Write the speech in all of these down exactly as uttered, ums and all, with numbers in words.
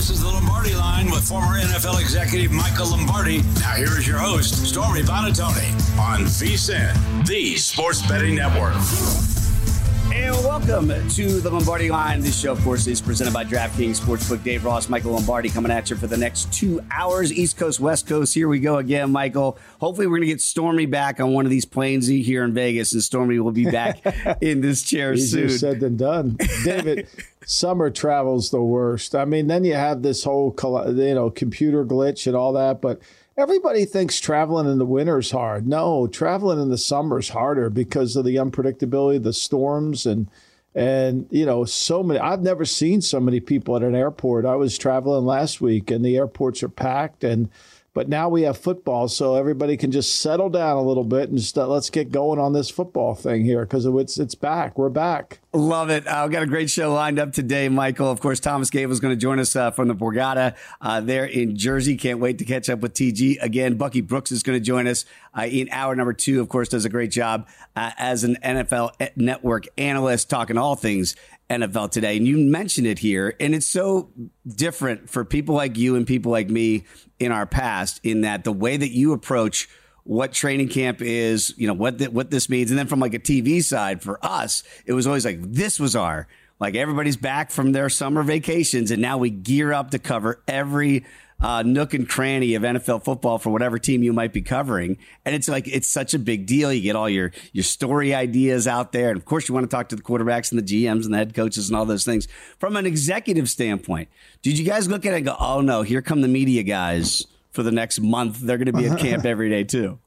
This is the Lombardi Line with former N F L executive Michael Lombardi. Now here is your host, Stormy Buonantony, on V S I N, the Sports Betting Network. And welcome to the Lombardi Line. This show, of course, is presented by DraftKings Sportsbook. Dave Ross, Michael Lombardi coming at you for the next two hours. East Coast, West Coast. Here we go again, Michael. Hopefully we're going to get Stormy back on one of these planes here in Vegas, and Stormy will be back in this chair Easier soon. said than done. David, summer travel's the worst. I mean, then you have this whole you know computer glitch and all that, but everybody thinks traveling in the winter is hard. No, traveling in the summer is harder because of the unpredictability, the storms, and and you know so many. I've never seen so many people at an airport. I was traveling last week, and the airports are packed. And but now we have football, so everybody can just settle down a little bit and just uh, let's get going on this football thing here because it's it's back. We're back. Love it. I've uh, got a great show lined up today, Michael. Of course, Thomas Gable is going to join us uh, from the Borgata uh, there in Jersey. Can't wait to catch up with T G. Again, Bucky Brooks is going to join us uh, in hour number two. Of course, does a great job uh, as an N F L Network analyst talking all things N F L today. And you mentioned it here, and it's so different for people like you and people like me in our past in that the way that you approach what training camp is, you know, what th- what this means. And then from like a T V side for us, it was always like this was our, like everybody's back from their summer vacations. And now we gear up to cover every uh, nook and cranny of N F L football for whatever team you might be covering. And it's like, it's such a big deal. You get all your, your story ideas out there. And of course you want to talk to the quarterbacks and the G Ms and the head coaches and all those things. From an executive standpoint, did you guys look at it and go, oh no, here come the media guys for the next month? They're going to be at camp every day too.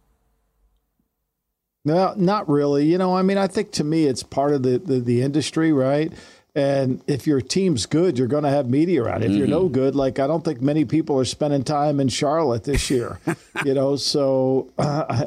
No, not really. You know, I mean, I think to me, it's part of the, the, the industry, right? And if your team's good, you're going to have media around. If mm-hmm. you're no good, like I don't think many people are spending time in Charlotte this year, you know, so, uh,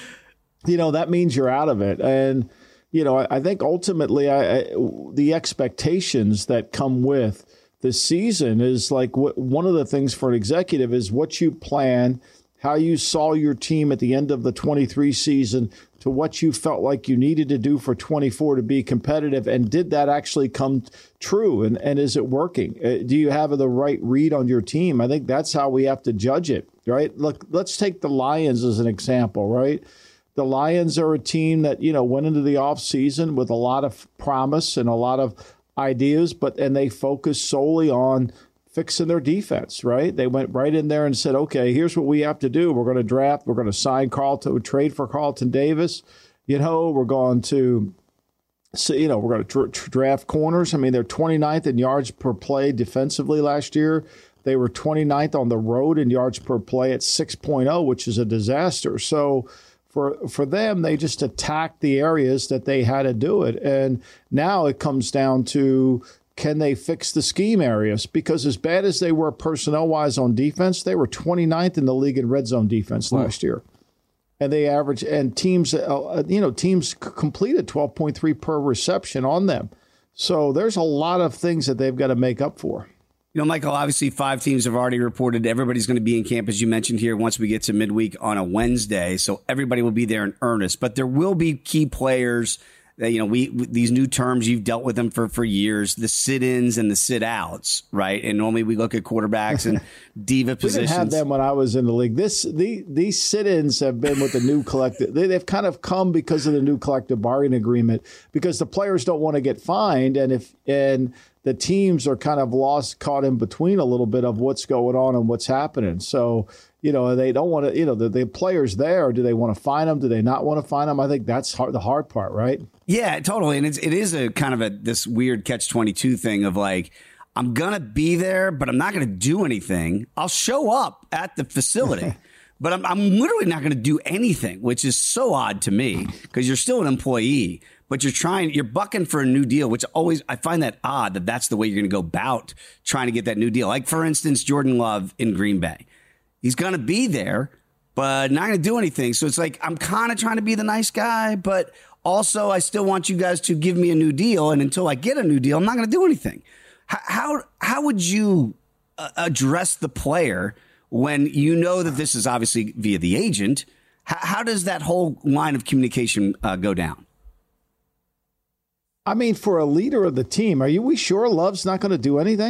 you know, that means you're out of it. And, you know, I, I think ultimately I, I, the expectations that come with the season is like what, one of the things for an executive is what you plan, how you saw your team at the end of the twenty-three season to what you felt like you needed to do for twenty-four to be competitive. And did that actually come true? And, and is it working? Uh, do you have the right read on your team? I think that's how we have to judge it, right? Look, let's take the Lions as an example, right? The Lions are a team that, you know, went into the offseason with a lot of promise and a lot of ideas, but and they focused solely on fixing their defense, right? They went right in there and said, okay, here's what we have to do. We're going to draft. We're going to sign Carlton, trade for Carlton Davis. You know, we're going to, so, you know, we're going to dra- draft corners. I mean, they're twenty-ninth in yards per play defensively last year. They were twenty-ninth on the road in yards per play at six point oh, which is a disaster. So for for them, they just attacked the areas that they had to do it. And now it comes down to, can they fix the scheme areas? Because as bad as they were personnel-wise on defense, they were twenty-ninth in the league in red zone defense last year. And they average, and teams, uh, you know, teams c- completed twelve point three per reception on them. So there's a lot of things that they've got to make up for. You know, Michael, obviously five teams have already reported everybody's going to be in camp, as you mentioned here, once we get to midweek on a Wednesday. So everybody will be there in earnest. But there will be key players that, you know, we these new terms, you've dealt with them for, for years, the sit-ins and the sit-outs, right? And normally we look at quarterbacks and diva positions. We didn't have them when I was in the league. This the, These sit-ins have been with the new collective. They, they've kind of come because of the new collective bargaining agreement, because the players don't want to get fined. And if and the teams are kind of lost, caught in between a little bit of what's going on and what's happening. So, you know, they don't want to, you know, the, the players there, do they want to fine them? Do they not want to fine them? I think that's hard, the hard part, right? Yeah, totally. And it's, it is a kind of a this weird catch twenty-two thing of like, I'm going to be there, but I'm not going to do anything. I'll show up at the facility, but I'm, I'm literally not going to do anything, which is so odd to me because you're still an employee. But you're trying, you're bucking for a new deal, which always, I find that odd that that's the way you're going to go about trying to get that new deal. Like, for instance, Jordan Love in Green Bay. He's going to be there, but not going to do anything. So it's like, I'm kind of trying to be the nice guy, but also I still want you guys to give me a new deal. And until I get a new deal, I'm not going to do anything. How, how, how would you uh, address the player when you know that this is obviously via the agent? How, how does that whole line of communication uh, go down? I mean, for a leader of the team, are you we sure Love's not going to do anything?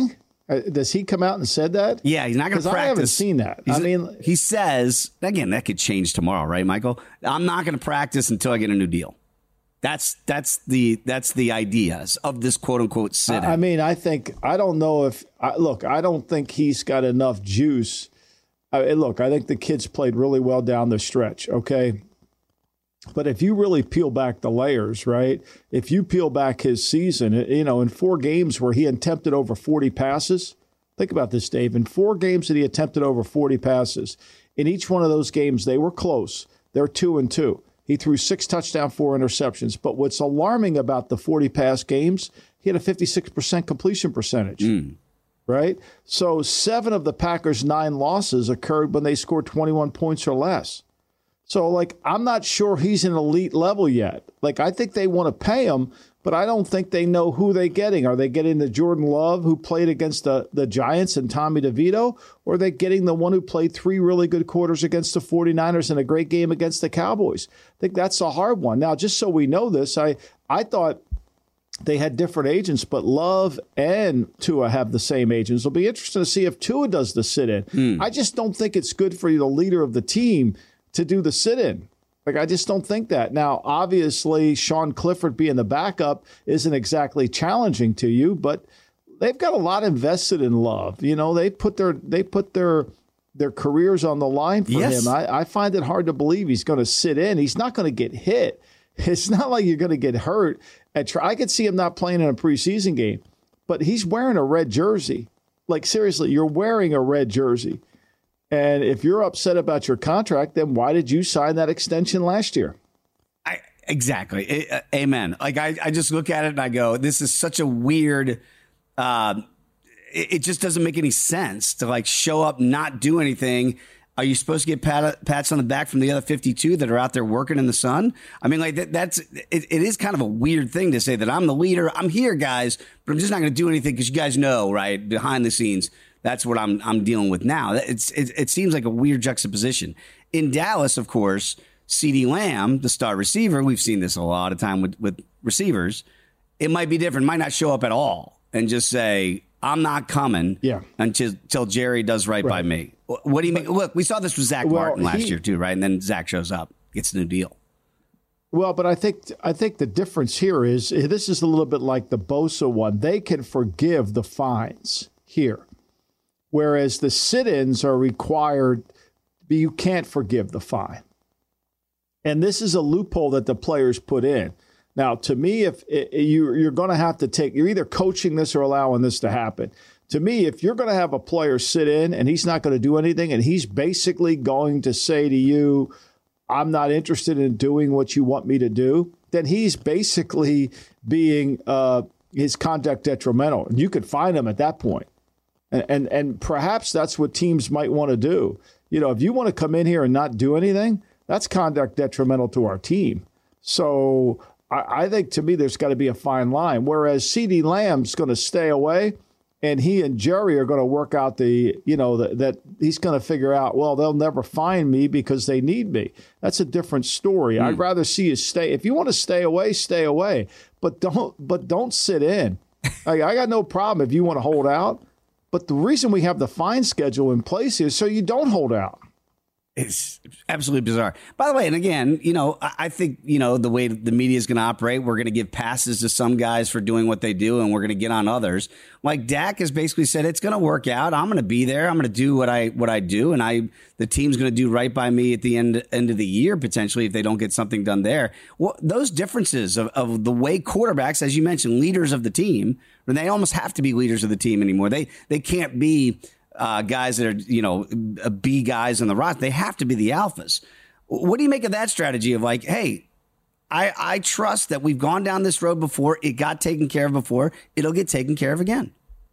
Uh, does he come out and said that? Yeah, he's not going to practice. I haven't seen that. He's, I mean, he says, again, that could change tomorrow, right, Michael? I'm not going to practice until I get a new deal. That's that's the that's the ideas of this quote unquote sit-in. I mean, I think I don't know if I, look. I don't think he's got enough juice. I, look, I think the kid's played really well down the stretch. Okay, but if you really peel back the layers, right? If you peel back his season, you know, in four games where he attempted over forty passes. Think about this, Dave. In four games that he attempted over forty passes, in each one of those games they were close. They're two and two. He threw six touchdowns, four interceptions. But what's alarming about the forty-pass games, he had a fifty-six percent completion percentage, mm. right? So seven of the Packers' nine losses occurred when they scored twenty-one points or less. So, like, I'm not sure he's an elite level yet. Like, I think they want to pay him, but I don't think they know who they're getting. Are they getting the Jordan Love who played against the, the Giants and Tommy DeVito, or are they getting the one who played three really good quarters against the 49ers and a great game against the Cowboys? I think that's a hard one. Now, just so we know this, I, I thought they had different agents, but Love and Tua have the same agents. It'll be interesting to see if Tua does the sit-in. Mm. I just don't think it's good for the leader of the team to do the sit-in. Like, I just don't think that. Now, obviously, Sean Clifford being the backup isn't exactly challenging to you, but they've got a lot invested in Love. You know, they put their they put their their careers on the line for yes. him. I, I find it hard to believe he's going to sit in. He's not going to get hit. It's not like you're going to get hurt. At try- I could see him not playing in a preseason game, but he's wearing a red jersey. Like, seriously, you're wearing a red jersey. And if you're upset about your contract, then why did you sign that extension last year? I, exactly. Uh, amen. Like, I, I just look at it and I go, this is such a weird, uh, it, it just doesn't make any sense to, like, show up, not do anything. Are you supposed to get pat, pats on the back from the other fifty-two that are out there working in the sun? I mean, like, that, that's, it, it is kind of a weird thing to say that I'm the leader. I'm here, guys, but I'm just not going to do anything because you guys know, right, behind the scenes, that's what I'm I'm dealing with now. It's it, it seems like a weird juxtaposition. In Dallas, of course, CeeDee Lamb, the star receiver, we've seen this a lot of time with, with receivers. It might be different, might not show up at all and just say, I'm not coming yeah. until, until Jerry does right, right by me. What do you mean? Look, we saw this with Zach well, Martin last he, year too, right? And then Zach shows up, gets a new deal. Well, but I think I think the difference here is this is a little bit like the Bosa one. They can forgive the fines here. Whereas the sit-ins are required, but you can't forgive the fine. And this is a loophole that the players put in. Now, to me, if it, you, you're going to have to take, you're either coaching this or allowing this to happen. To me, if you're going to have a player sit in and he's not going to do anything and he's basically going to say to you, I'm not interested in doing what you want me to do, then he's basically being uh, his conduct detrimental. And you could fine him at that point. And, and and perhaps that's what teams might want to do. You know, if you want to come in here and not do anything, that's conduct detrimental to our team. So I, I think, to me, there's got to be a fine line. Whereas CeeDee Lamb's going to stay away, and he and Jerry are going to work out the, you know, the, that he's going to figure out, well, they'll never fine me because they need me. That's a different story. Mm. I'd rather see you stay. If you want to stay away, stay away. But don't, but don't sit in. Like, I got no problem if you want to hold out. But the reason we have the fine schedule in place is so you don't hold out. It's absolutely bizarre. By the way, and again, you know, I think, you know, the way the media is going to operate, we're going to give passes to some guys for doing what they do, and we're going to get on others. Like Dak has basically said, it's going to work out. I'm going to be there. I'm going to do what I what I do, and I the team's going to do right by me at the end end of the year, potentially, if they don't get something done there. Well, those differences of, of the way quarterbacks, as you mentioned, leaders of the team, and they almost have to be leaders of the team anymore. They they can't be Uh, guys that are, you know, B guys on the roster. They have to be the alphas. What do you make of that strategy of like, hey, I, I trust that we've gone down this road before. It got taken care of before. It'll get taken care of again.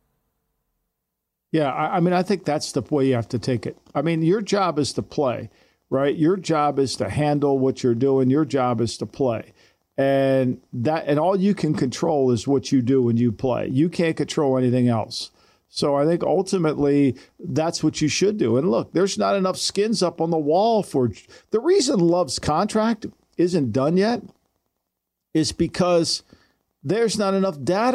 Yeah, I, I mean, I think that's the way you have to take it. I mean, your job is to play, right? Your job is to handle what you're doing. Your job is to play. And that, and all you can control is what you do when you play. You can't control anything else. So I think ultimately that's what you should do. And look, there's not enough skins up on the wall for the reason Love's contract isn't done yet is because there's not enough data.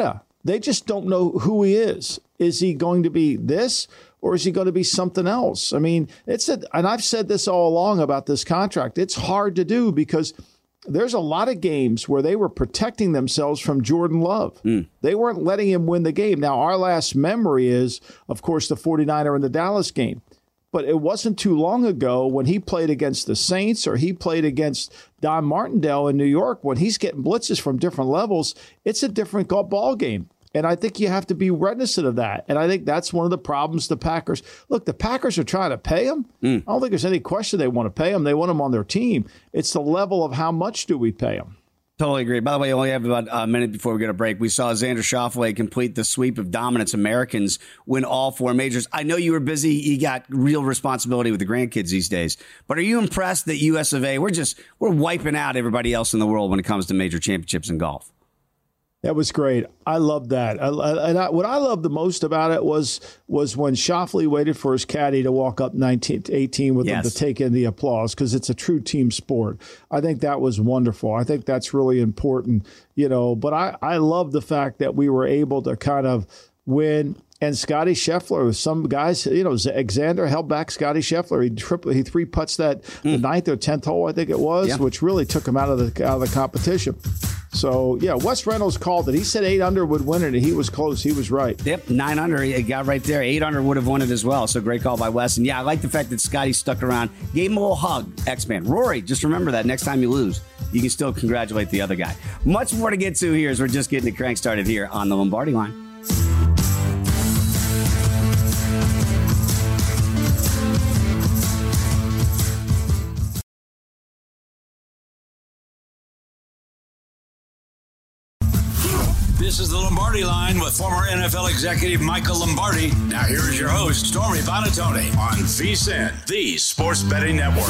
they just don't know who he is. Is he going to be this or is he going to be something else? I mean, it's a, and I've said this all along about this contract. It's hard to do because there's a lot of games where they were protecting themselves from Jordan Love. Mm. They weren't letting him win the game. Now, our last memory is, of course, the 49er in the Dallas game. But it wasn't too long ago when he played against the Saints or he played against Don Martindale in New York. When he's getting blitzes from different levels, it's a different ball game. And I think you have to be reticent of that. And I think that's one of the problems the Packers. Look, the Packers are trying to pay him. Mm. I don't think there's any question they want to pay him. They want him on their team. It's the level of how much do we pay him. Totally agree. By the way, I only have about a minute before we get a break. We saw Xander Schauffele complete the sweep of dominance. Americans win all four majors. I know you were busy. You got real responsibility with the grandkids these days. But are you impressed that U S of A, we're just, we're wiping out everybody else in the world when it comes to major championships in golf? That was great. I loved that. I, I, and I, what I loved the most about it was was when Schauffele waited for his caddy to walk up nineteen to eighteen with yes. him to take in the applause because it's a true team sport. I think that was wonderful. I think that's really important, you know. But I, I love the fact that we were able to kind of win. And Scotty Scheffler, some guys, you know, Xander held back Scotty Scheffler. He triple, he three putts that mm. the ninth or tenth hole, I think it was, yeah. which really took him out of the out of the competition. So, yeah, Wes Reynolds called it. He said eight under would win it, and he was close. He was right. Yep, nine under. He got right there. Eight under would have won it as well. So great call by Wes. And, yeah, I like the fact that Scotty stuck around, gave him a little hug, X-Man. Rory, just remember that next time you lose, you can still congratulate the other guy. Much more to get to here as we're just getting the crank started here on the Lombardi Line. This is the Lombardi Line with former N F L executive Michael Lombardi. Now here is your host, Stormy Buonantony, on VSiN, the Sports Betting Network.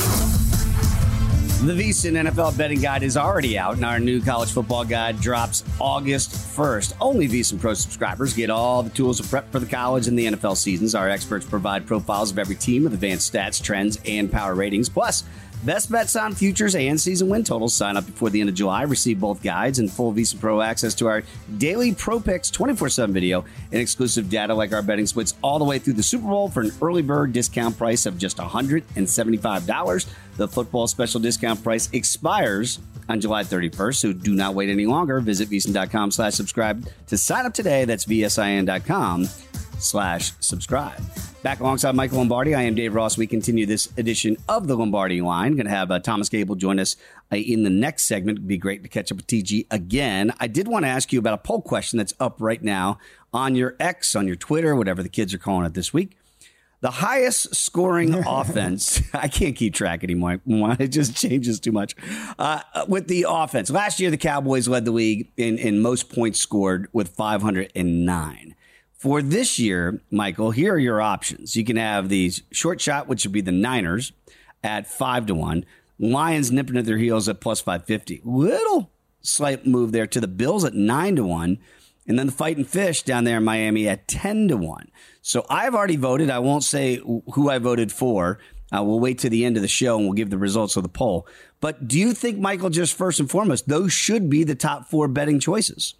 The VSiN N F L Betting Guide is already out, and our new college football guide drops August first. Only VSiN Pro subscribers get all the tools to prep for the college and the N F L seasons. Our experts provide profiles of every team with advanced stats, trends, and power ratings. Plus, best bets on futures and season win totals. Sign up before the end of July. Receive both guides and full VSiN Pro access to our daily Pro Picks twenty-four seven video and exclusive data like our betting splits all the way through the Super Bowl for an early bird discount price of just one hundred seventy-five dollars. The football special discount price expires on July thirty-first, so do not wait any longer. Visit VSiN.com slash subscribe to sign up today. That's VSIN.com slash subscribe. Back alongside Michael Lombardi, I am Dave Ross. We continue this edition of the Lombardi Line. Going to have uh, Thomas Gable join us uh, in the next segment. It'd be great to catch up with T G again. I did want to ask you about a poll question that's up right now on your X, on your Twitter, whatever the kids are calling it this week. The highest scoring offense, I can't keep track anymore. It just changes too much. Uh, with the offense, last year the Cowboys led the league in, in most points scored with five hundred nine. For this year, Michael, here are your options. You can have the short shot, which would be the Niners at five to one. Lions nipping at their heels at plus five fifty. Little slight move there to the Bills at nine to one. And then the Fighting Fish down there in Miami at ten to one. So I've already voted. I won't say who I voted for. Uh, we'll wait to the end of the show and we'll give the results of the poll. But do you think, Michael, just first and foremost, those should be the top four betting choices?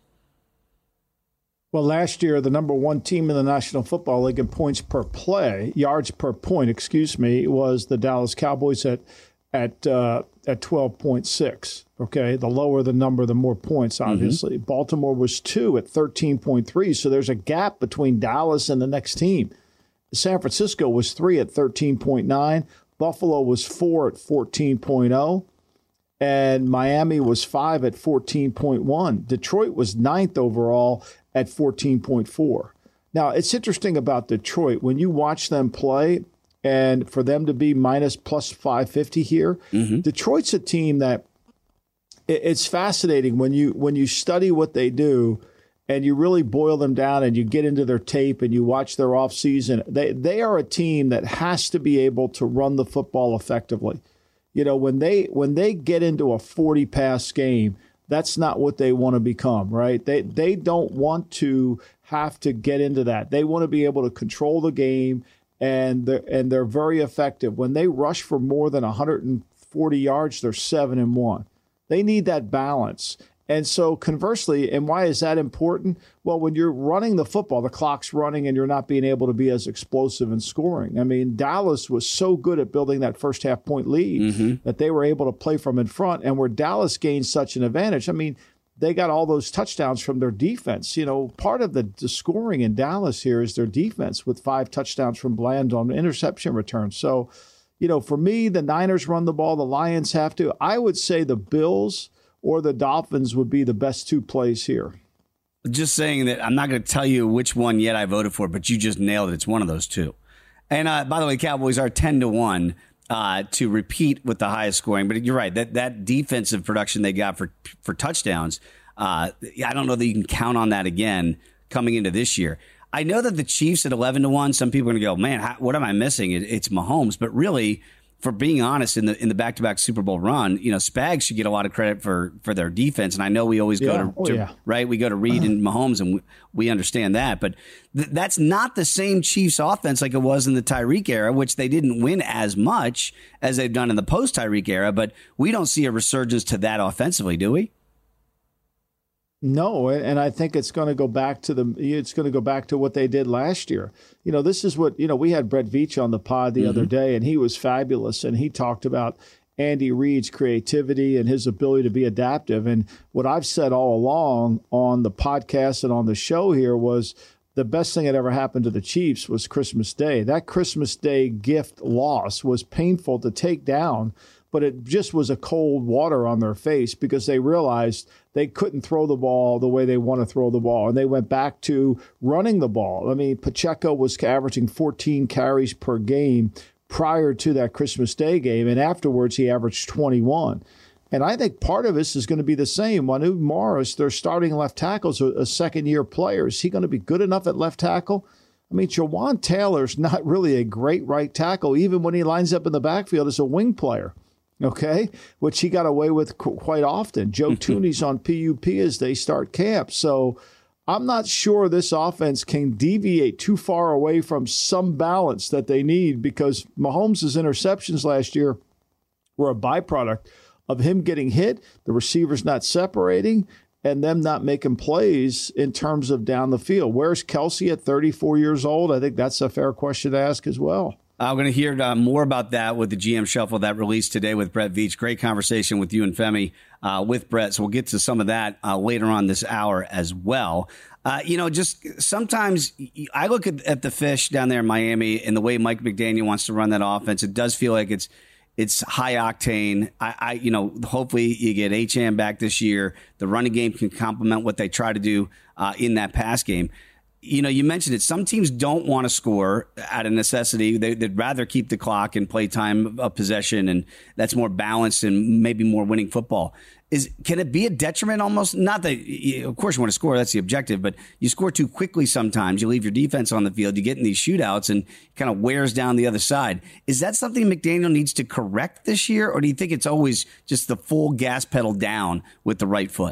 Well, last year, the number one team in the National Football League in points per play, yards per point, excuse me, was the Dallas Cowboys at at uh, at twelve point six. Okay, the lower the number, the more points, obviously. Mm-hmm. Baltimore was two at thirteen point three, so there's a gap between Dallas and the next team. San Francisco was three at thirteen point nine. Buffalo was four at fourteen point oh. And Miami was five at fourteen point one. Detroit was ninth overall at fourteen point four. Now, it's interesting about Detroit. When you watch them play, and for them to be minus plus five fifty here, mm-hmm. Detroit's a team that it's fascinating when you when you study what they do and you really boil them down and you get into their tape and you watch their offseason. They, they are a team that has to be able to run the football effectively. You know, when they when they get into a forty-pass game, that's not what they want to become, right? They they don't want to have to get into that. They want to be able to control the game, and they're, and they're very effective. When they rush for more than one hundred forty yards, they're seven and one. They need that balance. And so conversely, and why is that important? Well, when you're running the football, the clock's running and you're not being able to be as explosive in scoring. I mean, Dallas was so good at building that first half point lead mm-hmm. that they were able to play from in front. And where Dallas gained such an advantage, I mean, they got all those touchdowns from their defense. You know, part of the, the scoring in Dallas here is their defense with five touchdowns from Bland on interception returns. So, you know, for me, the Niners run the ball, the Lions have to. I would say the Bills or the Dolphins would be the best two plays here. Just saying that I'm not going to tell you which one yet I voted for, but you just nailed it. It's one of those two. And uh, by the way, Cowboys are ten to one uh, to repeat with the highest scoring. But you're right, that that defensive production they got for for touchdowns, uh, I don't know that you can count on that again coming into this year. I know that the Chiefs at eleven to one, some people are going to go, man, how, what am I missing? It, it's Mahomes. But really, for being honest, in the in the back-to-back Super Bowl run, you know, Spags should get a lot of credit for for their defense. And I know we always go yeah. to, oh, to yeah. right, we go to Reed and Mahomes, and we, we understand that. But th- that's not the same Chiefs offense like it was in the Tyreek era, which they didn't win as much as they've done in the post-Tyreek era. But we don't see a resurgence to that offensively, do we? No, and I think it's going to go back to the. It's going to go back to what they did last year. You know, this is what you know. We had Brett Veach on the pod the mm-hmm. other day, and he was fabulous, and he talked about Andy Reid's creativity and his ability to be adaptive. And what I've said all along on the podcast and on the show here was the best thing that ever happened to the Chiefs was Christmas Day. That Christmas Day gift loss was painful to take down, but it just was a cold water on their face because they realized they couldn't throw the ball the way they want to throw the ball. And they went back to running the ball. I mean, Pacheco was averaging fourteen carries per game prior to that Christmas Day game. And afterwards, he averaged twenty-one. And I think part of this is going to be the same. Manu Morris, their starting left tackle, is a, a second-year player. Is he going to be good enough at left tackle? I mean, Jawan Taylor's not really a great right tackle, even when he lines up in the backfield as a wing player. Okay, which he got away with qu- quite often. Joe Tooney's on P U P as they start camp. So I'm not sure this offense can deviate too far away from some balance that they need because Mahomes' interceptions last year were a byproduct of him getting hit, the receivers not separating, and them not making plays in terms of down the field. Where's Kelsey at thirty-four years old? I think that's a fair question to ask as well. I'm going to hear uh, more about that with the G M Shuffle that released today with Brett Veach. Great conversation with you and Femi uh, with Brett. So we'll get to some of that uh, later on this hour as well. Uh, you know, just sometimes I look at, at the Fish down there in Miami and the way Mike McDaniel wants to run that offense. It does feel like it's it's high octane. I, I you know, hopefully you get Achane back this year. The running game can complement what they try to do uh, in that pass game. You know, you mentioned it. Some teams don't want to score out of necessity. They, they'd rather keep the clock and play time of possession, and that's more balanced and maybe more winning football. Is can it be a detriment almost? Not that, of course, you want to score. That's the objective. But you score too quickly sometimes. You leave your defense on the field. You get in these shootouts and it kind of wears down the other side. Is that something McDaniel needs to correct this year, or do you think it's always just the full gas pedal down with the right foot?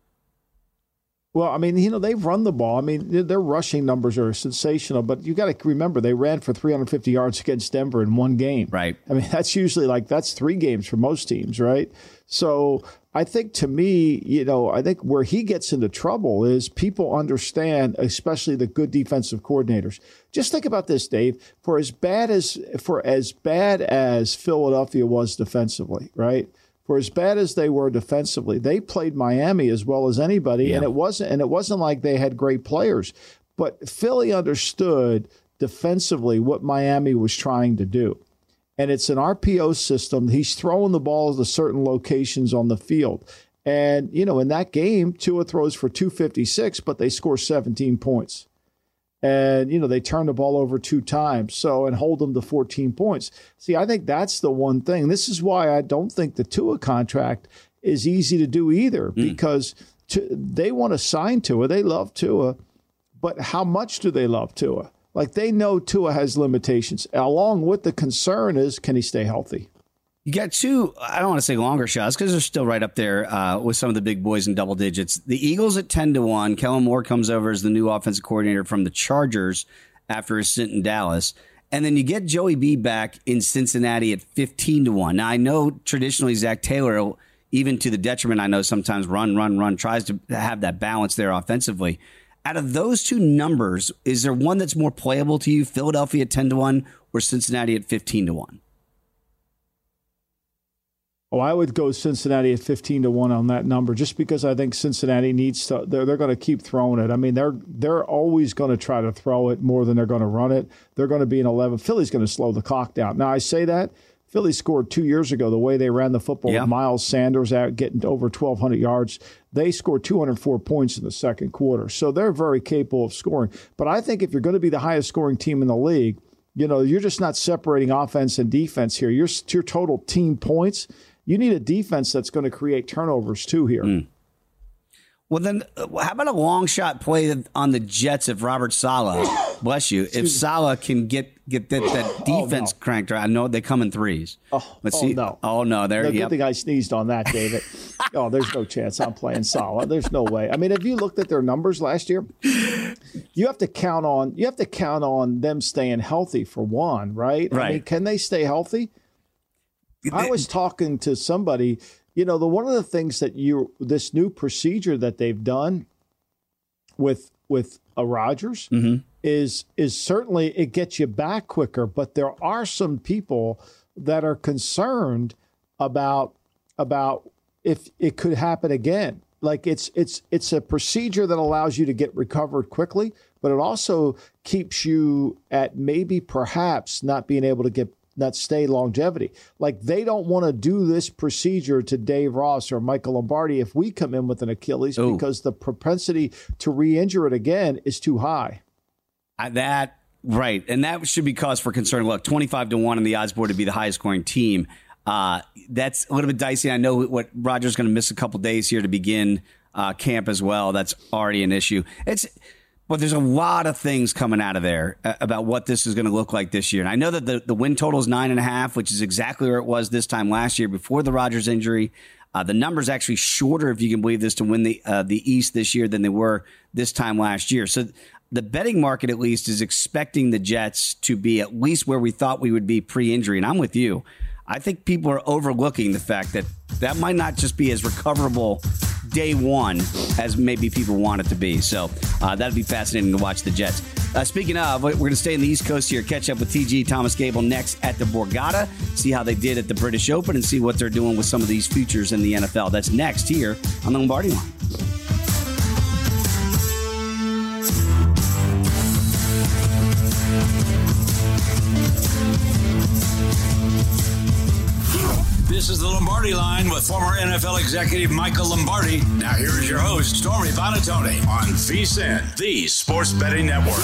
Well, I mean, you know, they've run the ball. I mean, their rushing numbers are sensational, but you got to remember they ran for three hundred fifty yards against Denver in one game. Right. I mean, that's usually like that's three games for most teams, right? So I think to me, you know, I think where he gets into trouble is people understand, especially the good defensive coordinators. Just think about this, Dave. For as bad as for as bad as Philadelphia was defensively, right? For as bad as they were defensively, they played Miami as well as anybody, yeah. and it wasn't and it wasn't like they had great players. But Philly understood defensively what Miami was trying to do. And it's an R P O system. He's throwing the ball to certain locations on the field. And, you know, in that game, Tua throws for two fifty-six, but they score seventeen points. And, you know, they turn the ball over two times, so and hold them to fourteen points. See, I think that's the one thing. This is why I don't think the Tua contract is easy to do either, mm. because to, they want to sign Tua. They love Tua, but how much do they love Tua? Like, they know Tua has limitations. Along with the concern is, can he stay healthy? You got two, I don't want to say longer shots because they're still right up there uh, with some of the big boys in double digits. The Eagles at ten to one. Kellen Moore comes over as the new offensive coordinator from the Chargers after his stint in Dallas. And then you get Joey B back in Cincinnati at fifteen to one. Now, I know traditionally Zach Taylor, even to the detriment. I know sometimes run, run, run, tries to have that balance there offensively. Out of those two numbers, is there one that's more playable to you, Philadelphia at ten to one or Cincinnati at fifteen to one? Oh, I would go Cincinnati at fifteen to one on that number, just because I think Cincinnati needs to. They're, they're going to keep throwing it. I mean, they're they're always going to try to throw it more than they're going to run it. They're going to be an eleven. Philly's going to slow the clock down. Now, I say that Philly scored two years ago the way they ran the football yeah. with Miles Sanders out getting to over twelve hundred yards. They scored two hundred four points in the second quarter, so they're very capable of scoring. But I think if you're going to be the highest scoring team in the league, you know, you're just not separating offense and defense here. Your your total team points. You need a defense that's going to create turnovers, too, here. Mm. Well, then, how about a long shot play on the Jets if Robert Saleh, bless you, if Saleh can get get that, that defense oh, no. cranked right? I know they come in threes. Oh, Let's oh see. no. Oh, no. There, no, yep. Good thing I sneezed on that, David. Oh, there's no chance I'm playing Saleh. There's no way. I mean, have you looked at their numbers last year? You have to count on you have to count on them staying healthy, for one, right? Right. I mean, can they stay healthy? I was talking to somebody, you know, the one of the things that you this new procedure that they've done with with a Rodgers mm-hmm. is is certainly it gets you back quicker, but there are some people that are concerned about about if it could happen again. Like it's it's it's a procedure that allows you to get recovered quickly, but it also keeps you at maybe perhaps not being able to get not stay longevity. Like they don't want to do this procedure to Dave Ross or Michael Lombardi if we come in with an Achilles Ooh. because the propensity to re-injure it again is too high. Uh, that right, and that should be cause for concern. Look, twenty-five to one on the odds board to be the highest scoring team. Uh, that's a little bit dicey. I know what Rodgers going to miss a couple days here to begin uh, camp as well. That's already an issue. It's But there's a lot of things coming out of there about what this is going to look like this year. And I know that the, the win total is nine and a half, which is exactly where it was this time last year before the Rodgers injury. Uh, the number's actually shorter, if you can believe this, to win the uh, the East this year than they were this time last year. So the betting market, at least, is expecting the Jets to be at least where we thought we would be pre-injury. And I'm with you. I think people are overlooking the fact that that might not just be as recoverable day one as maybe people want it to be. So uh, that'd be fascinating to watch the Jets. Uh, speaking of, we're going to stay in the East Coast here, catch up with T G, Thomas Gable, next at the Borgata, see how they did at the British Open and see what they're doing with some of these futures in the N F L. That's next here on the Lombardi Line. This is the Lombardi Line with former N F L executive Michael Lombardi. Now here's your host, Stormy Buonantony, on VSiN, the Sports Betting Network.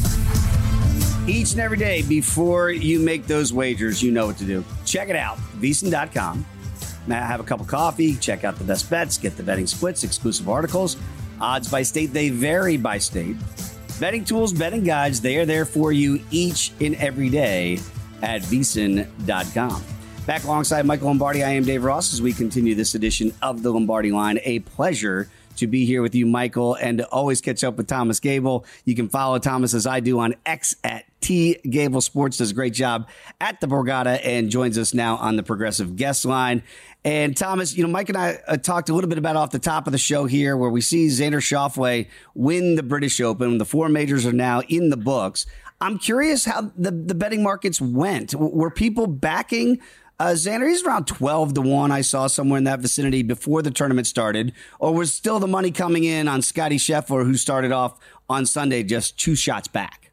Each and every day before you make those wagers, you know what to do. Check it out, V S I N dot com. Now have a cup of coffee, check out the best bets, get the betting splits, exclusive articles, odds by state. They vary by state. Betting tools, betting guides, they are there for you each and every day at V S I N dot com. Back alongside Michael Lombardi, I am Dave Ross as we continue this edition of the Lombardi Line. A pleasure to be here with you, Michael, and to always catch up with Thomas Gable. You can follow Thomas as I do on X at T Gable Sports. Does a great job at the Borgata and joins us now on the Progressive Guest Line. And Thomas, you know, Mike and I uh, talked a little bit about off the top of the show here where we see Xander Schauffele win the British Open. The four majors are now in the books. I'm curious how the, the betting markets went. Were people backing Uh, Xander? He's around twelve to one. I saw somewhere in that vicinity before the tournament started. Or was still the money coming in on Scotty Scheffler, who started off on Sunday just two shots back?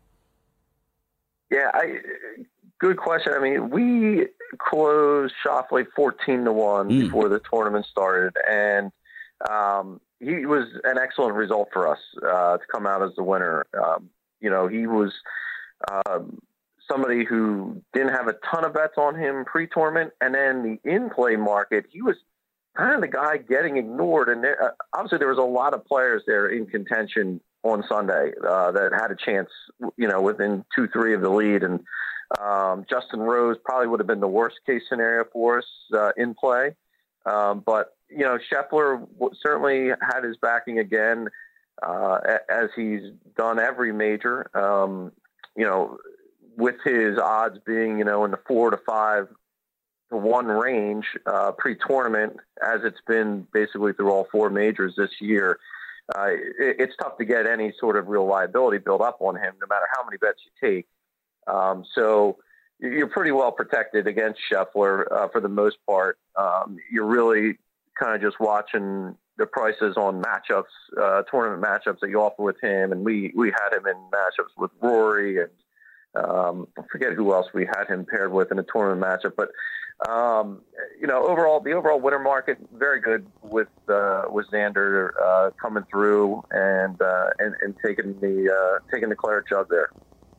Yeah, I, good question. I mean, we closed Schauffele fourteen to one mm. before the tournament started. And um, he was an excellent result for us uh, to come out as the winner. Um, you know, he was um, somebody who didn't have a ton of bets on him pre-tournament, and then the in-play market, he was kind of the guy getting ignored. And there, uh, obviously there was a lot of players there in contention on Sunday uh, that had a chance, you know, within two, three of the lead. And um, Justin Rose probably would have been the worst case scenario for us uh, in play. Um, but, you know, Scheffler certainly had his backing again, uh, as he's done every major, um, you know, with his odds being, you know, in the four to five to one range uh, pre-tournament, as it's been basically through all four majors this year. Uh, it, it's tough to get any sort of real liability built up on him, no matter how many bets you take. Um, so you're pretty well protected against Scheffler uh, for the most part. Um, you're really kind of just watching the prices on matchups, uh, tournament matchups that you offer with him. And we, we had him in matchups with Rory and um, I forget who else we had him paired with in a tournament matchup, but um, you know, overall, the overall winter market, very good with, uh, with Xander uh, coming through and, uh, and, and taking the, uh, taking the claret jug there.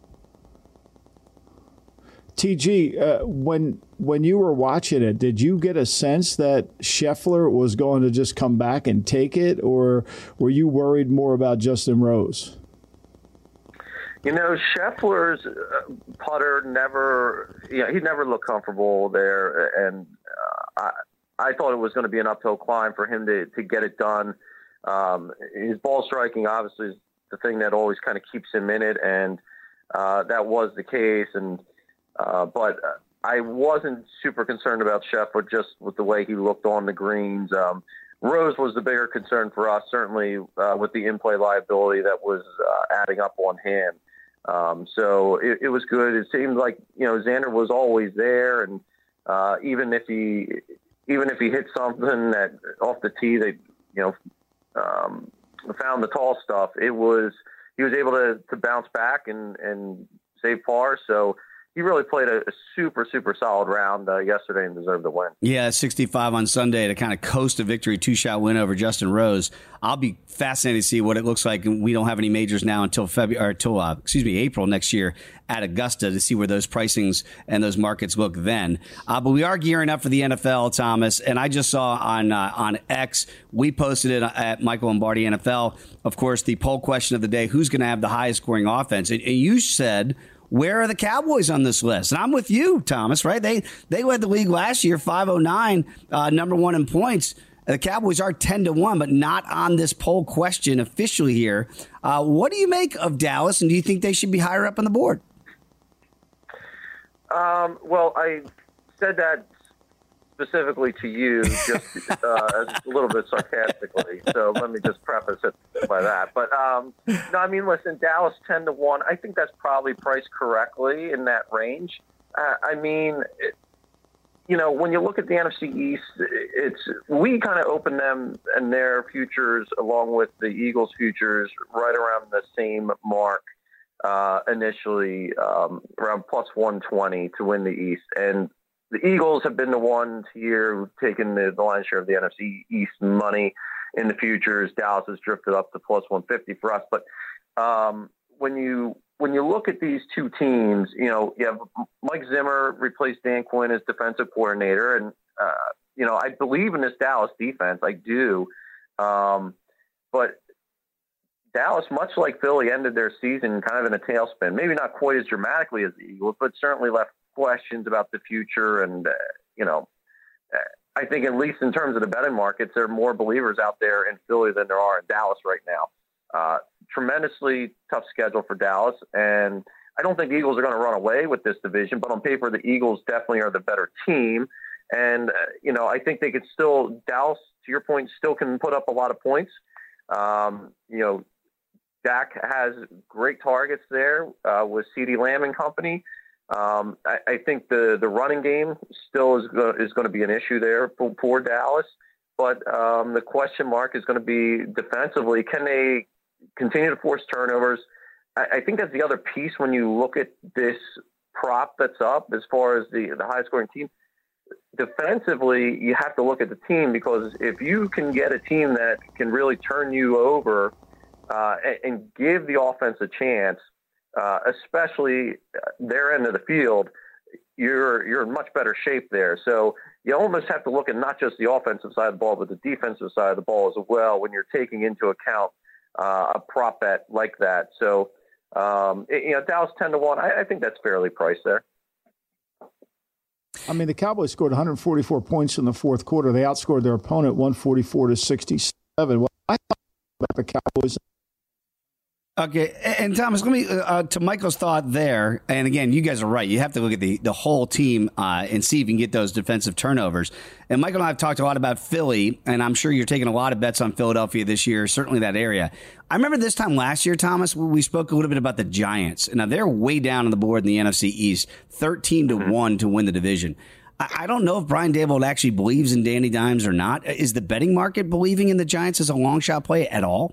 T G, uh, when when you were watching it, did you get a sense that Scheffler was going to just come back and take it, or were you worried more about Justin Rose? You know, Scheffler's putter never, you know, he never looked comfortable there, and uh, I, I thought it was going to be an uphill climb for him to, to get it done. Um, his ball striking, obviously, is the thing that always kind of keeps him in it, and uh, that was the case. And uh, but I wasn't super concerned about Scheffler just with the way he looked on the greens. Um, Rose was the bigger concern for us, certainly uh, with the in-play liability that was uh, adding up on him. Um, so it, it was good. It seemed like, you know, Xander was always there. And uh, even if he, even if he hit something that off the tee, they, you know, um, found the tall stuff, it was, he was able to, to bounce back and, and save par. So he really played a, a super, super solid round uh, yesterday and deserved the win. Yeah, sixty-five on Sunday to kind of coast a victory, two-shot win over Justin Rose. I'll be fascinated to see what it looks like. We don't have any majors now until February, or until, uh, excuse me, April next year at Augusta to see where those pricings and those markets look then. Uh, but we are gearing up for the N F L, Thomas. And I just saw on uh, on X, we posted it at Michael Lombardi N F L. Of course, the poll question of the day: who's going to have the highest scoring offense? And, and you said, where are the Cowboys on this list? And I'm with you, Thomas, right? They they led the league last year, five oh nine, uh, number one in points. The Cowboys are ten to one, but not on this poll question officially here. Uh, what do you make of Dallas, and do you think they should be higher up on the board? Um, well, I said that specifically to you, just uh, a little bit sarcastically. So let me just preface it by that. But um, no, I mean, listen, Dallas ten to one. I think that's probably priced correctly in that range. Uh, I mean, it, you know, when you look at the N F C East, it's we kind of opened them and their futures along with the Eagles' futures right around the same mark uh, initially, um, around plus one twenty to win the East. And the Eagles have been the ones here who've taken the, the lion's share of the N F C East money in the futures. Dallas has drifted up to plus one fifty for us. But um, when you when you look at these two teams, you know, you have Mike Zimmer replaced Dan Quinn as defensive coordinator. And, uh, you know, I believe in this Dallas defense. I do. Um, but Dallas, much like Philly, ended their season kind of in a tailspin. Maybe not quite as dramatically as the Eagles, but certainly left questions about the future. And, uh, you know, I think at least in terms of the betting markets, there are more believers out there in Philly than there are in Dallas right now. Uh, tremendously tough schedule for Dallas. And I don't think the Eagles are going to run away with this division, but on paper, the Eagles definitely are the better team. And, uh, you know, I think they could still, Dallas, to your point, still can put up a lot of points. Um, you know, Dak has great targets there uh, with CeeDee Lamb and company. Um, I, I think the, the running game still is go- is going to be an issue there for, for Dallas, but um, the question mark is going to be defensively. Can they continue to force turnovers? I, I think that's the other piece when you look at this prop that's up as far as the, the high scoring team. Defensively, you have to look at the team, because if you can get a team that can really turn you over uh, and, and give the offense a chance, Uh, especially their end of the field, you're you're in much better shape there. So you almost have to look at not just the offensive side of the ball, but the defensive side of the ball as well when you're taking into account uh, a prop bet like that. So, um, it, you know, Dallas ten to one, I, I think that's fairly priced there. I mean, the Cowboys scored one hundred forty-four points in the fourth quarter. They outscored their opponent one forty-four to sixty-seven. Well, I thought about the Cowboys Okay, and Thomas, let me uh, to Michael's thought there. And again, you guys are right. You have to look at the, the whole team uh, and see if you can get those defensive turnovers. And Michael and I have talked a lot about Philly, and I'm sure you're taking a lot of bets on Philadelphia this year, certainly that area. I remember this time last year, Thomas, we spoke a little bit about the Giants. Now, they're way down on the board in the N F C East, thirteen to one to win the division. I, I don't know if Brian Daboll actually believes in Danny Dimes or not. Is the betting market believing in the Giants as a long shot play at all?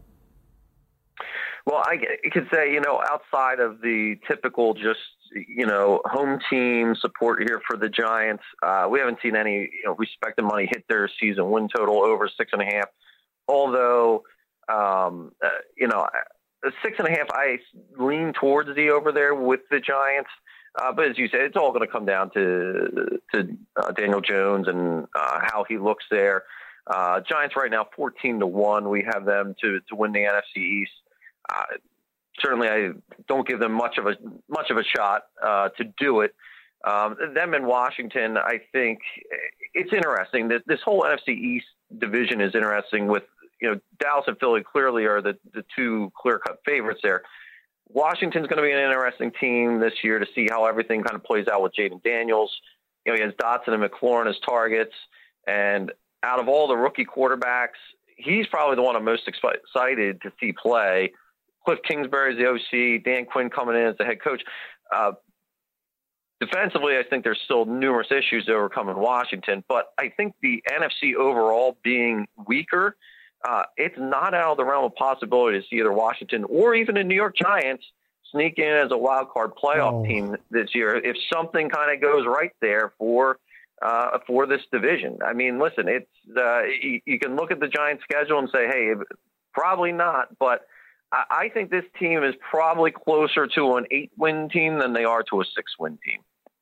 Well, I could say, you know, outside of the typical just, you know, home team support here for the Giants, uh, we haven't seen any, you know, respected money hit their season win total over six and a half. Although, um, uh, you know, six and a half, I lean towards the over there with the Giants. Uh, but as you said, it's all going to come down to to uh, Daniel Jones and uh, how he looks there. Uh, Giants right now, fourteen to one. We have them to to win the N F C East. Uh, certainly, I don't give them much of a much of a shot uh, to do it. Um, them in Washington, I think it's interesting that this whole N F C East division is interesting. With you know Dallas and Philly clearly are the the two clear cut favorites there. Washington's going to be an interesting team this year to see how everything kind of plays out with Jaden Daniels. You know, he has Dotson and McLaurin as targets, and out of all the rookie quarterbacks, he's probably the one I'm most excited to see play. Cliff Kingsbury is the O C, Dan Quinn coming in as the head coach. Uh, defensively, I think there's still numerous issues to overcome in Washington, but I think the N F C overall being weaker, uh, it's not out of the realm of possibility to see either Washington or even the New York Giants sneak in as a wild card playoff oh. team this year if something kind of goes right there for uh, for this division. I mean, listen, it's uh, you, you can look at the Giants' schedule and say, hey, probably not, but I think this team is probably closer to an eight-win team than they are to a six-win team.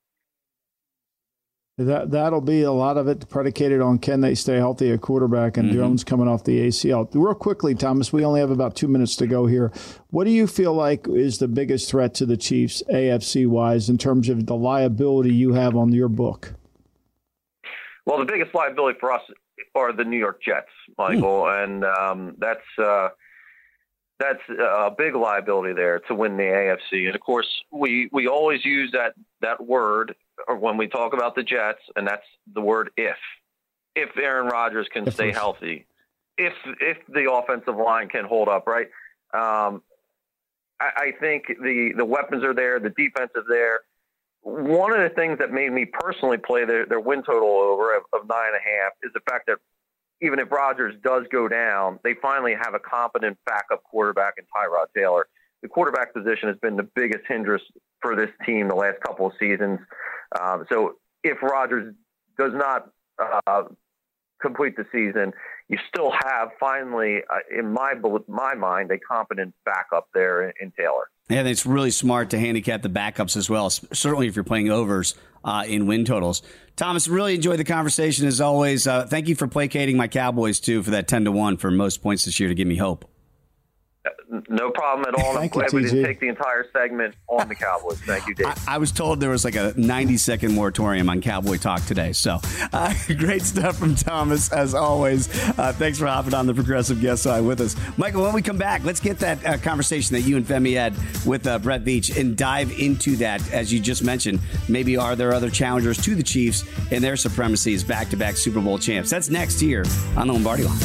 That, that'll be a lot of it predicated on can they stay healthy at quarterback and mm-hmm. Jones coming off the A C L. Real quickly, Thomas, we only have about two minutes to go here. What do you feel like is the biggest threat to the Chiefs A F C-wise in terms of the liability you have on your book? Well, the biggest liability for us are the New York Jets, Michael, mm. and um, that's uh, – That's a big liability there to win the A F C. And, of course, we, we always use that, that word when we talk about the Jets, and that's the word if. If Aaron Rodgers can stay healthy, if if the offensive line can hold up, right? Um, I, I think the, the weapons are there, the defense is there. One of the things that made me personally play their, their win total over of, of nine and a half is the fact that even if Rodgers does go down, they finally have a competent backup quarterback in Tyrod Taylor. The quarterback position has been the biggest hindrance for this team the last couple of seasons. Um, so if Rodgers does not uh, complete the season, you still have finally, uh, in my my mind, a competent backup there in, in Taylor. Yeah, and it's really smart to handicap the backups as well, certainly if you're playing overs uh, in win totals. Thomas, really enjoyed the conversation as always. Uh, thank you for placating my Cowboys, too, for that ten to one for most points this year to give me hope. No problem at all. I'm glad we didn't take the entire segment on the Cowboys. Thank you, Dave. I, I was told there was like a ninety-second moratorium on Cowboy talk today. So uh, great stuff from Thomas, as always. Uh, thanks for hopping on the Progressive Guest Side with us. Michael, when we come back, let's get that uh, conversation that you and Femi had with uh, Brett Veach and dive into that, as you just mentioned. Maybe are there other challengers to the Chiefs and their supremacy as back-to-back Super Bowl champs? That's next here on the Lombardi Line.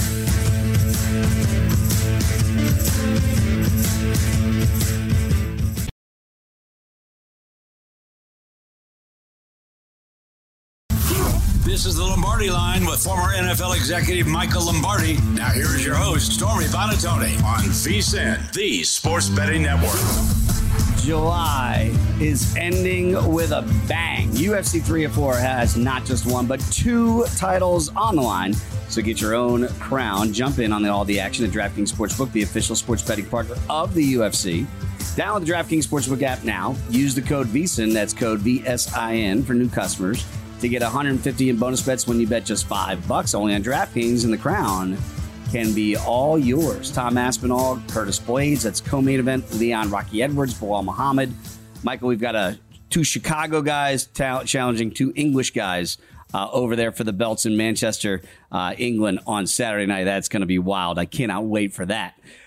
This is the Lombardi Line with former N F L executive Michael Lombardi. Now here is your host, Stormy Buonantony, on VSiN, the Sports Betting Network. July is ending with a bang. U F C three oh four has not just one, but two titles on the line. So get your own crown. Jump in on the, all the action at DraftKings Sportsbook, the official sports betting partner of the U F C. Download the DraftKings Sportsbook app now. Use the code VSiN, that's code V S I N for new customers, to get one hundred fifty in bonus bets when you bet just five bucks only on DraftKings, and the crown can be all yours. Tom Aspinall, Curtis Blades, that's co-main event. Leon Rocky Edwards, Bilal Muhammad. Michael, we've got a, two Chicago guys ta- challenging two English guys uh, over there for the belts in Manchester, uh, England on Saturday night. That's going to be wild. I cannot wait for that.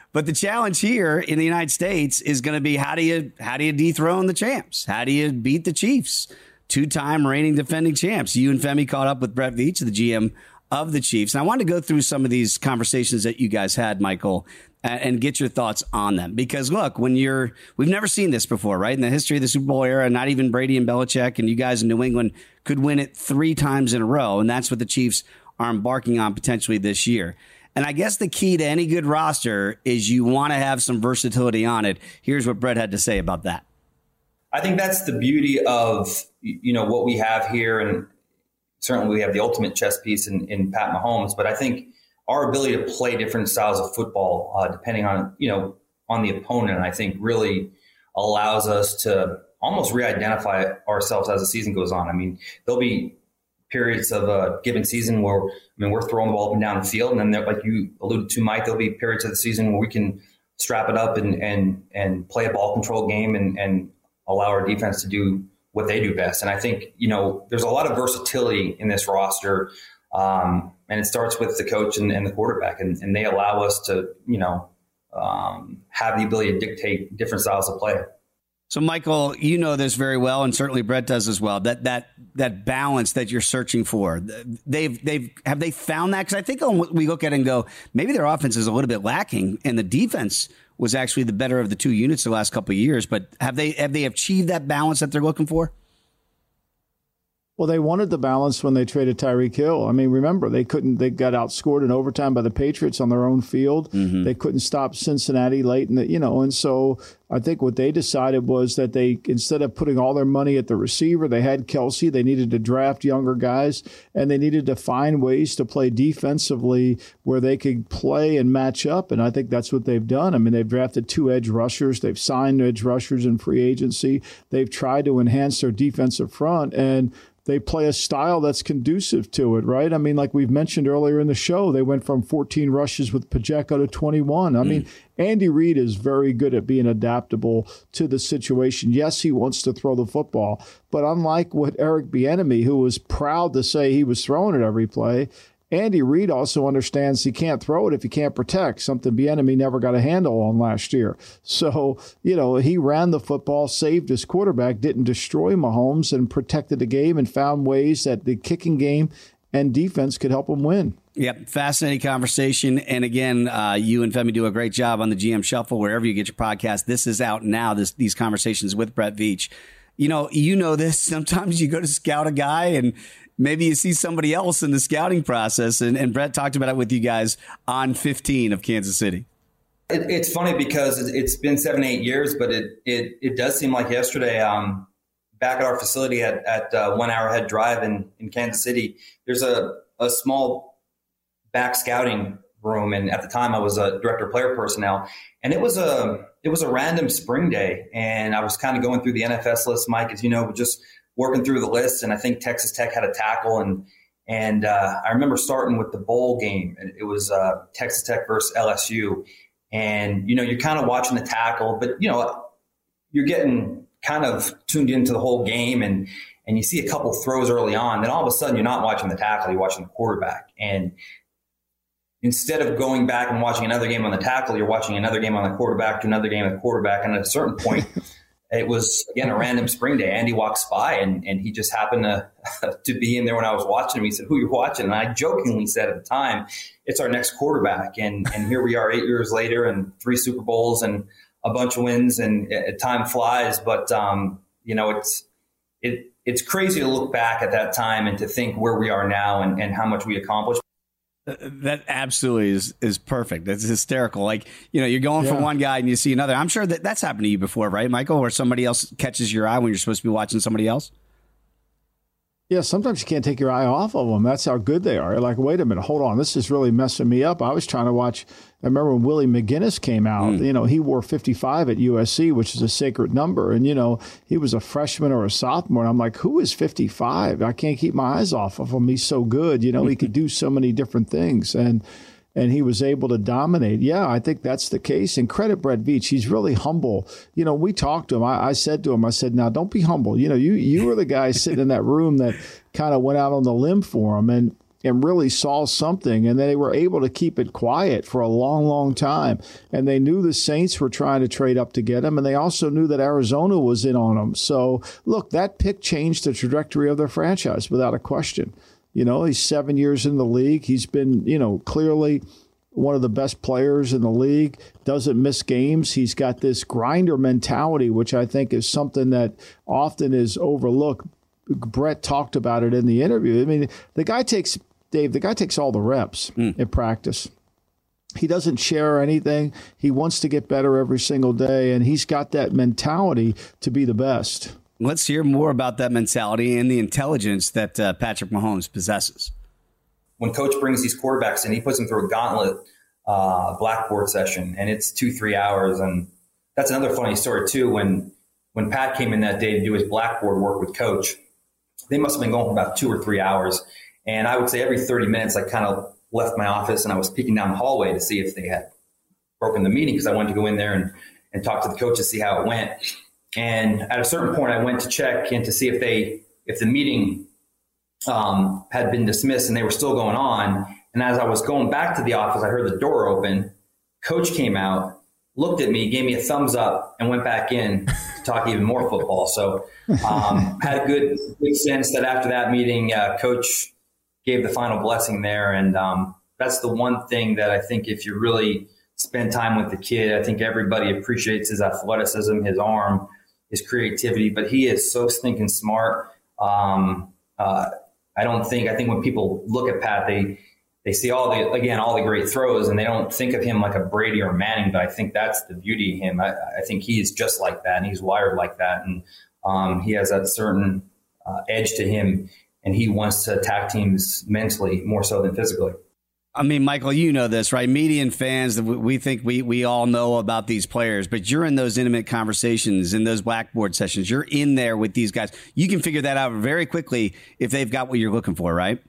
But the challenge here in the United States is going to be how do you how do you dethrone the champs? How do you beat the Chiefs? Two-time reigning defending champs. You and Femi caught up with Brett Veach, the G M of the Chiefs. And I wanted to go through some of these conversations that you guys had, Michael, and, and get your thoughts on them. Because, look, when you're – we've never seen this before, right? In the history of the Super Bowl era, not even Brady and Belichick and you guys in New England could win it three times in a row. And that's what the Chiefs are embarking on potentially this year. And I guess the key to any good roster is you want to have some versatility on it. Here's what Brett had to say about that. I think that's the beauty of, you know, what we have here. And certainly we have the ultimate chess piece in, in Pat Mahomes. But I think our ability to play different styles of football, uh, depending on, you know, on the opponent, I think really allows us to almost re-identify ourselves as the season goes on. I mean, there'll be periods of a given season where, I mean, we're throwing the ball up and down the field. And then, there, like you alluded to, Mike, there'll be periods of the season where we can strap it up and and and play a ball control game and, and allow our defense to do what they do best. And I think, you know, there's a lot of versatility in this roster. Um, and it starts with the coach and, and the quarterback. And, and they allow us to, you know, um, have the ability to dictate different styles of play. So, Michael, you know this very well, and certainly Brett does as well. That that that balance that you're searching for, they've they've have they found that? Because I think we look at it and go, maybe their offense is a little bit lacking, and the defense was actually the better of the two units the last couple of years. But have they have they achieved that balance that they're looking for? Well, they wanted the balance when they traded Tyreek Hill. I mean, remember, they couldn't, they got outscored in overtime by the Patriots on their own field. Mm-hmm. They couldn't stop Cincinnati late in the, you know, and so I think what they decided was that they, instead of putting all their money at the receiver, they had Kelsey. They needed to draft younger guys, and they needed to find ways to play defensively where they could play and match up. And I think that's what they've done. I mean, they've drafted two edge rushers. They've signed edge rushers in free agency. They've tried to enhance their defensive front, and they play a style that's conducive to it, right? I mean, like we've mentioned earlier in the show, they went from fourteen rushes with Pacheco to twenty-one. I mm. mean, Andy Reid is very good at being adaptable to the situation. Yes, he wants to throw the football, but unlike what Eric Bieniemy, who was proud to say he was throwing it every play, Andy Reid also understands he can't throw it if he can't protect, something Bieniemy never got a handle on last year. So, you know, he ran the football, saved his quarterback, didn't destroy Mahomes, and protected the game and found ways that the kicking game and defense could help him win. Yep, fascinating conversation. And again, uh, you and Femi do a great job on the G M Shuffle, wherever you get your podcast. This is out now, this, these conversations with Brett Veach. You know, you know this. Sometimes you go to scout a guy and maybe you see somebody else in the scouting process, and, and Brett talked about it with you guys on fifteen of Kansas City. It, it's funny because it's been seven, eight years, but it it, it does seem like yesterday. Um, back at our facility at, at uh, One Arrowhead Drive in, in Kansas City, there's a, a small back scouting room, and at the time I was a director of player personnel, and it was a it was a random spring day, and I was kind of going through the N F S list, Mike, as you know, just working through the list, and I think Texas Tech had a tackle, and and uh, I remember starting with the bowl game, and it was uh, Texas Tech versus L S U, and you know you're kind of watching the tackle, but you know you're getting kind of tuned into the whole game, and and you see a couple throws early on, then all of a sudden you're not watching the tackle, you're watching the quarterback, and instead of going back and watching another game on the tackle, you're watching another game on the quarterback to another game on the quarterback, and at a certain point. It was, again, a random spring day. Andy walks by, and, and he just happened to to be in there when I was watching him. He said, "Who are you watching?" And I jokingly said at the time, "It's our next quarterback." And and here we are eight years later, and three Super Bowls and a bunch of wins, and uh, time flies. But, um, you know, it's it it's crazy to look back at that time and to think where we are now and, and how much we accomplished. That absolutely is is perfect. That's hysterical. Like, you know, you're going yeah. for one guy and you see another. I'm sure that that's happened to you before, right, Michael? Or somebody else catches your eye when you're supposed to be watching somebody else? Yeah, sometimes you can't take your eye off of them. That's how good they are. You're like, wait a minute, hold on. This is really messing me up. I was trying to watch. I remember when Willie McGinnis came out, mm. you know, he wore fifty-five at U S C, which is a sacred number. And, you know, he was a freshman or a sophomore. And I'm like, who is fifty-five? I can't keep my eyes off of him. He's so good. You know, he could do so many different things. And and he was able to dominate. Yeah, I think that's the case. And credit Brett Veach. He's really humble. You know, we talked to him. I, I said to him, I said, now, don't be humble. You know, you, you were the guy sitting in that room that kind of went out on the limb for him. And and really saw something, and they were able to keep it quiet for a long, long time. And they knew the Saints were trying to trade up to get him, and they also knew that Arizona was in on him. So, look, that pick changed the trajectory of their franchise without a question. You know, he's seven years in the league. He's been, you know, clearly one of the best players in the league, doesn't miss games. He's got this grinder mentality, which I think is something that often is overlooked. Brett talked about it in the interview. I mean, the guy takes, Dave, the guy takes all the reps mm. in practice. He doesn't share anything. He wants to get better every single day, and he's got that mentality to be the best. Let's hear more about that mentality and the intelligence that uh, Patrick Mahomes possesses. When coach brings these quarterbacks in, he puts them through a gauntlet uh, blackboard session, and it's two, three hours. And that's another funny story, too. When when Pat came in that day to do his blackboard work with coach, they must have been going for about two or three hours. And I would say every thirty minutes, I kind of left my office and I was peeking down the hallway to see if they had broken the meeting, because I wanted to go in there and, and talk to the coach to see how it went. And at a certain point, I went to check in to see if they if the meeting um, had been dismissed and they were still going on. And as I was going back to the office, I heard the door open. Coach came out, looked at me, gave me a thumbs up, and went back in to talk even more football. So um, had a good, good sense that after that meeting, uh, Coach gave the final blessing there. And um, that's the one thing that I think if you really spend time with the kid, I think everybody appreciates his athleticism, his arm, his creativity, but he is so stinking smart. Um, uh, I don't think, I think when people look at Pat, they, they see all the, again, all the great throws, and they don't think of him like a Brady or Manning, but I think that's the beauty of him. I, I think he is just like that, and he's wired like that. And um, he has that certain uh, edge to him, and he wants to attack teams mentally more so than physically. I mean, Michael, you know this, right? Media and fans, we think we, we all know about these players, but you're in those intimate conversations, in those blackboard sessions. You're in there with these guys. You can figure that out very quickly if they've got what you're looking for, right?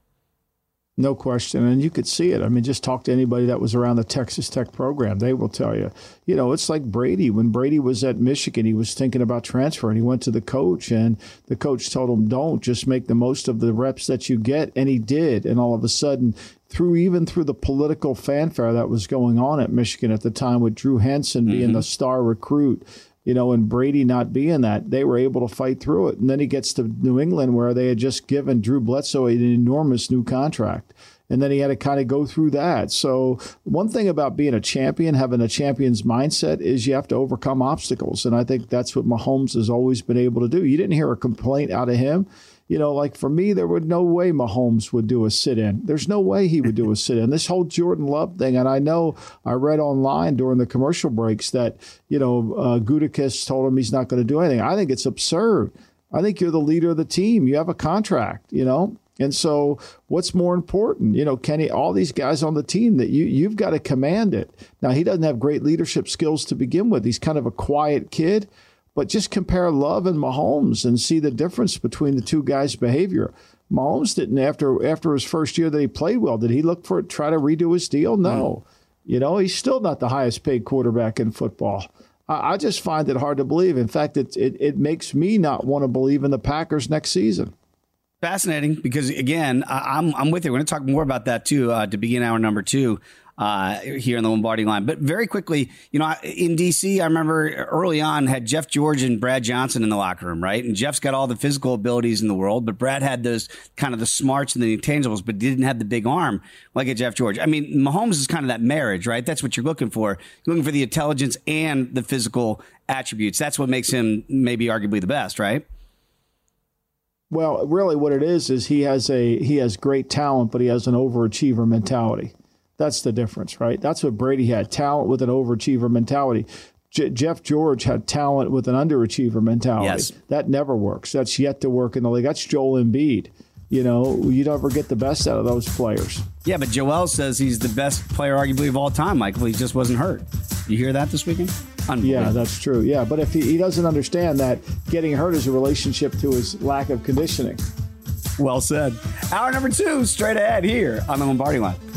No question. And you could see it. I mean, just talk to anybody that was around the Texas Tech program. They will tell you. You know, it's like Brady. When Brady was at Michigan, he was thinking about transfer, and he went to the coach, and the coach told him, don't, just make the most of the reps that you get. And he did. And all of a sudden, through even through the political fanfare that was going on at Michigan at the time, with Drew Henson being mm-hmm. the star recruit, you know, and Brady not being that, they were able to fight through it. And then he gets to New England, where they had just given Drew Bledsoe an enormous new contract. And then he had to kind of go through that. So one thing about being a champion, having a champion's mindset, is you have to overcome obstacles. And I think that's what Mahomes has always been able to do. You didn't hear a complaint out of him. You know, like for me, there would no way Mahomes would do a sit-in. There's no way he would do a sit-in. This whole Jordan Love thing, and I know I read online during the commercial breaks that, you know, uh, Gutekunst told him he's not going to do anything. I think it's absurd. I think you're the leader of the team. You have a contract, you know. And so what's more important? You know, Kenny, all these guys on the team, that you, you've got to command it. Now, he doesn't have great leadership skills to begin with. He's kind of a quiet kid. But just compare Love and Mahomes and see the difference between the two guys' behavior. Mahomes didn't, after after his first year that he played well, did he look for try to redo his deal? No. Mm. You know, he's still not the highest paid quarterback in football. I, I just find it hard to believe. In fact, it, it it makes me not want to believe in the Packers next season. Fascinating, because again, I, I'm I'm with you. We're going to talk more about that too uh, to begin hour number two. Uh, here in the Lombardi line. But very quickly, you know, in D C, I remember early on had Jeff George and Brad Johnson in the locker room, right? And Jeff's got all the physical abilities in the world, but Brad had those kind of the smarts and the intangibles, but didn't have the big arm like a Jeff George. I mean, Mahomes is kind of that marriage, right? That's what you're looking for. You're looking for the intelligence and the physical attributes. That's what makes him maybe arguably the best, right? Well, really what it is is he has a he has great talent, but he has an overachiever mentality. That's the difference, right? That's what Brady had, talent with an overachiever mentality. J- Jeff George had talent with an underachiever mentality. Yes. That never works. That's yet to work in the league. That's Joel Embiid. You know, you never get the best out of those players. Yeah, but Joel says he's the best player arguably of all time, Michael. He just wasn't hurt. You hear that this weekend? Yeah, that's true. Yeah, but if he, he doesn't understand that getting hurt is a relationship to his lack of conditioning. Well said. Hour number two, straight ahead here on the Lombardi Line.